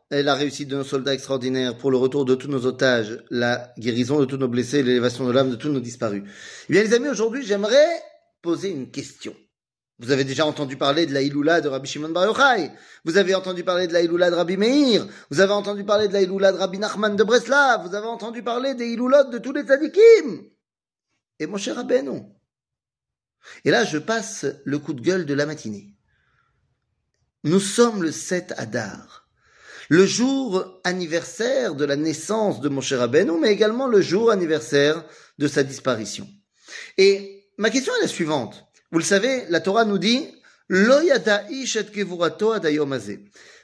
la réussite de nos soldats extraordinaires, pour le retour de tous nos otages, la guérison de tous nos blessés, l'élévation de l'âme de tous nos disparus. Eh bien, les amis, aujourd'hui, j'aimerais poser une question. Vous avez déjà entendu parler de la Iloula de Rabbi Shimon Bar Yochai. Vous avez entendu parler de la Iloula de Rabbi Meir. Vous avez entendu parler de la Iloula de Rabbi Nachman de Breslav. Vous avez entendu parler des Iloulot de tous les tzadikim. Et mon cher Rabbeinu. Et là, je passe le coup de gueule de la matinée. Nous sommes le 7 Adar, le jour anniversaire de la naissance de Moshe Rabbeinu, mais également le jour anniversaire de sa disparition. Et ma question est la suivante. Vous le savez, la Torah nous dit Lo yada ish et kevurato ad hayom hazeh.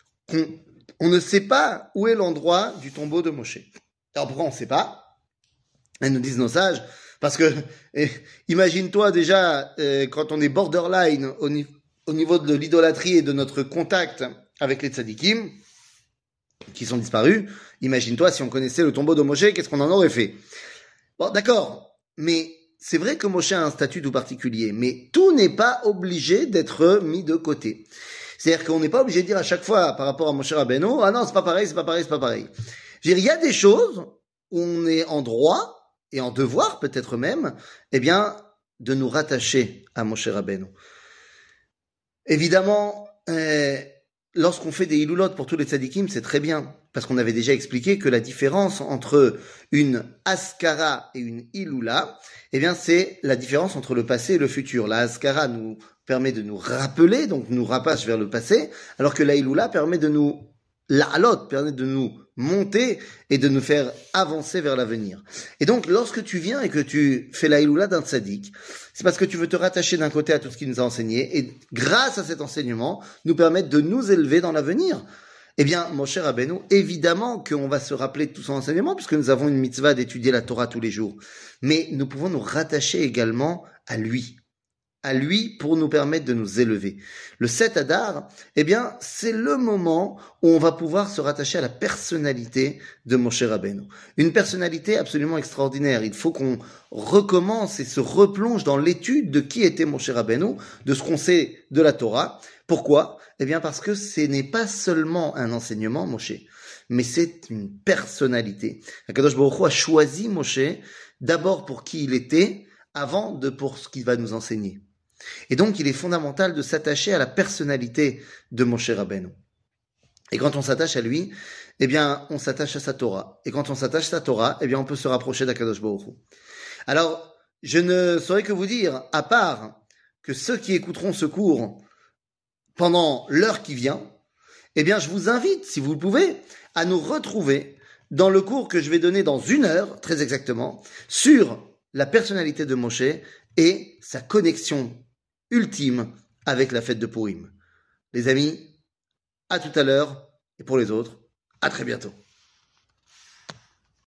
On ne sait pas où est l'endroit du tombeau de Moshe. Alors pourquoi on ne sait pas? Elles nous disent nos sages, parce que imagine-toi déjà quand on est borderline au niveau de l'idolâtrie et de notre contact avec les tzadikim qui sont disparus. Imagine-toi si on connaissait le tombeau de Moshe, qu'est-ce qu'on en aurait fait? Bon, d'accord, mais c'est vrai que Moshe a un statut tout particulier, mais tout n'est pas obligé d'être mis de côté. C'est-à-dire qu'on n'est pas obligé de dire à chaque fois par rapport à Moshe Rabbeinu, ah non, c'est pas pareil, c'est pas pareil, c'est pas pareil. Je veux dire, il y a des choses où on est en droit et en devoir peut-être même, eh bien, de nous rattacher à Moshe Rabbeinu. Évidemment, lorsqu'on fait des iloulot pour tous les tzadikim, c'est très bien, parce qu'on avait déjà expliqué que la différence entre une askara et une iloula, eh bien, c'est la différence entre le passé et le futur. La askara nous permet de nous rappeler, donc nous rapace vers le passé, alors que la iloula permet de nous la'alot, permet de nous monter et de nous faire avancer vers l'avenir. Et donc, lorsque tu viens et que tu fais la iloula d'un tzadik, c'est parce que tu veux te rattacher d'un côté à tout ce qu'il nous a enseigné et grâce à cet enseignement, nous permettre de nous élever dans l'avenir. Eh bien, mon cher Rabbeinu, évidemment qu'on va se rappeler de tout son enseignement puisque nous avons une mitzvah d'étudier la Torah tous les jours. Mais nous pouvons nous rattacher également à lui pour nous permettre de nous élever. Le 7 Adar, eh bien, c'est le moment où on va pouvoir se rattacher à la personnalité de Moshe Rabbeinu. Une personnalité absolument extraordinaire. Il faut qu'on recommence et se replonge dans l'étude de qui était Moshe Rabbeinu, de ce qu'on sait de la Torah. Pourquoi? Eh bien, parce que ce n'est pas seulement un enseignement, Moshe, mais c'est une personnalité. Akadosh Baruch Hu a choisi Moshe d'abord pour qui il était, avant de pour ce qu'il va nous enseigner. Et donc, il est fondamental de s'attacher à la personnalité de Moshe Rabbeinu. Et quand on s'attache à lui, eh bien, on s'attache à sa Torah. Et quand on s'attache à sa Torah, eh bien, on peut se rapprocher d'Akadosh Baruch Hu. Alors, je ne saurais que vous dire, à part que ceux qui écouteront ce cours pendant l'heure qui vient, eh bien, je vous invite, si vous le pouvez, à nous retrouver dans le cours que je vais donner dans 1 heure, très exactement, sur la personnalité de Moshe et sa connexion ultime avec la fête de Purim. Les amis, à tout à l'heure, et pour les autres, à très bientôt.